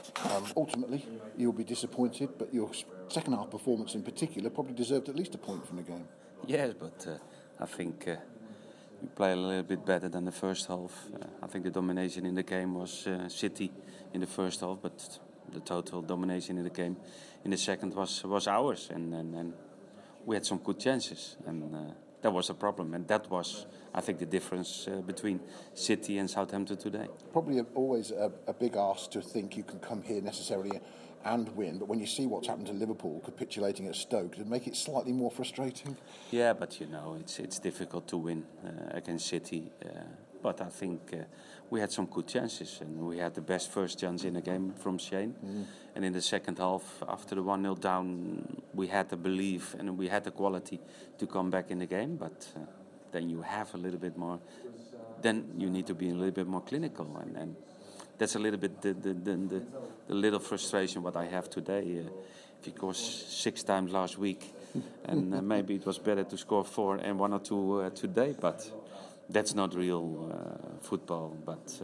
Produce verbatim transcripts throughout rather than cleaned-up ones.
Um, ultimately, you'll be disappointed, but your second half performance in particular probably deserved at least a point from the game. Yes, but uh, I think uh, we played a little bit better than the first half. Uh, I think the domination in the game was uh, City in the first half, but the total domination in the game in the second was was ours, and, and, and we had some good chances, and uh, that was a problem, and that was, I think, the difference uh, between City and Southampton today. Probably a, always a, a big ask to think you can come here necessarily and win, but when you see what's happened to Liverpool capitulating at Stoke, does it make it slightly more frustrating? Yeah, but you know, it's it's difficult to win uh, against City. Uh, but I think uh, we had some good chances, and we had the best first chance in the game from Shane. Mm. And in the second half, after the one nil down, we had the belief and we had the quality to come back in the game. But uh, then you have a little bit more. Then you need to be a little bit more clinical, and. and That's a little bit the the, the, the, the little frustration what I have today. Uh, because six times last week, and uh, maybe it was better to score four and one or two uh, today. But that's not real uh, football. But uh,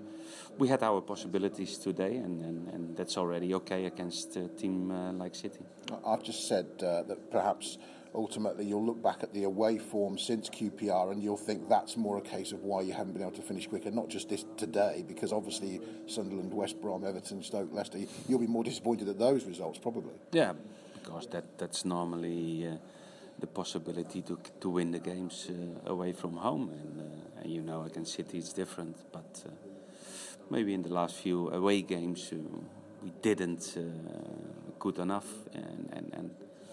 we had our possibilities today, and, and, and that's already okay against a team uh, like City. I've just said uh, that perhaps ultimately you'll look back at the away form since Q P R and you'll think that's more a case of why you haven't been able to finish quicker, not just this today, because obviously Sunderland, West Brom, Everton, Stoke, Leicester, you'll be more disappointed at those results probably. Yeah, because that that's normally uh, the possibility to to win the games uh, away from home, and, uh, and you know against City it's different, but uh, maybe in the last few away games uh, we didn't uh, good enough, and, and, and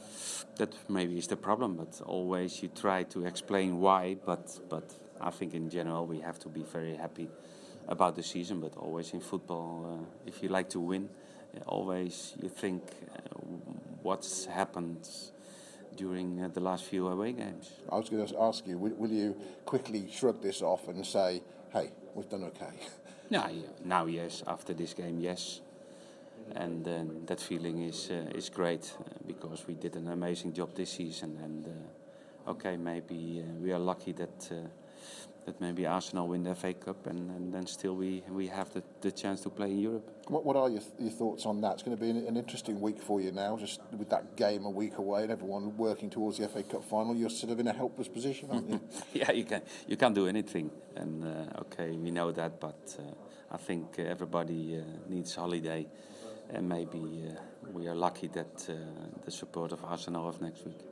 that maybe is the problem, but always you try to explain why, but but I think in general we have to be very happy about the season, but always in football, uh, if you like to win, uh, always you think uh, what's happened during uh, the last few away games. I was going to ask you, will, will you quickly shrug this off and say, hey, we've done okay? Yeah, yeah. Now yes, after this game, yes. And uh, that feeling is uh, is great uh, because we did an amazing job this season. And uh, okay, maybe uh, we are lucky that uh, that maybe Arsenal win the F A Cup, and, and then still we, we have the, the chance to play in Europe. What what are your your thoughts on that? It's going to be an, an interesting week for you now, just with that game a week away and everyone working towards the F A Cup final. You're sort of in a helpless position, aren't you? Yeah, you can you can't do anything, and uh, okay, we know that, but uh, I think everybody uh, needs holiday. And maybe uh, we are lucky that uh, the support of Arsenal of next week.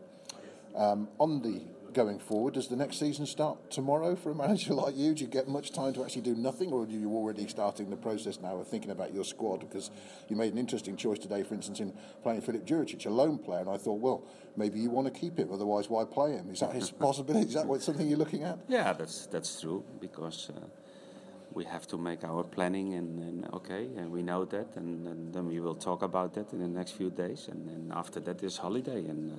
Um, on the going forward, does the next season start tomorrow for a manager like you? Do you get much time to actually do nothing, or are you already starting the process now of thinking about your squad? Because you made an interesting choice today, for instance, in playing Filip Juricic, a lone player, and I thought, well, maybe you want to keep him, otherwise why play him? Is that his possibility? Is that what, something you're looking at? Yeah, that's that's true, because uh, we have to make our planning, and, and okay, and we know that, and, and then we will talk about that in the next few days, and, and after that is holiday, and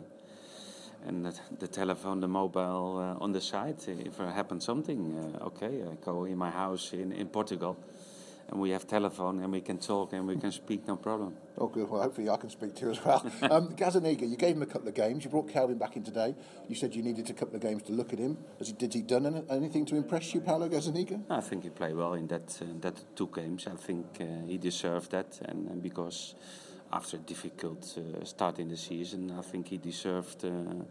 uh, and the, the telephone, the mobile uh, on the side. If there happens something, uh, okay, I go in my house in, in Portugal, and we have telephone, and we can talk, and we can speak, no problem. Oh, good. Well, hopefully I can speak to you as well. um, Gazzaniga, you gave him a couple of games. You brought Kelvin back in today. You said you needed a couple of games to look at him. Has he, did he done any, anything to impress you, Paulo Gazzaniga? I think he played well in that uh, that two games. I think uh, he deserved that, and, and because after a difficult uh, start in the season, I think he deserved uh,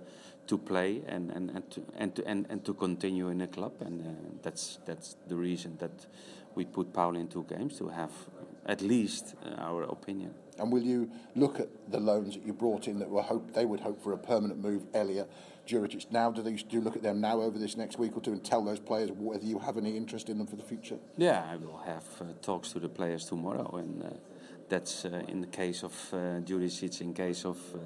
to play and and and to, and, to, and and to continue in the club, and uh, that's that's the reason that we put Paulo in two games, to have at least uh, our opinion. And will you look at the loans that you brought in that were hope they would hope for a permanent move, Elliott, Juricic? Now, do they do you look at them now over this next week or two and tell those players whether you have any interest in them for the future? Yeah, I will have uh, talks to the players tomorrow, and uh, that's uh, in the case of uh, Juricic, in case of uh,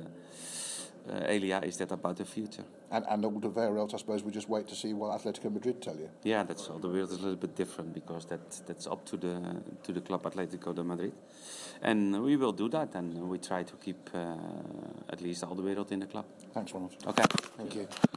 uh, Elia, is that about the future? And, and all the very else, I suppose we just wait to see what Atletico Madrid tell you. Yeah, that's all. The world is a little bit different, because that that's up to the to the club Atletico de Madrid, and we will do that, and we try to keep uh, at least all the world in the club. Thanks, Ronald. Okay, thank you.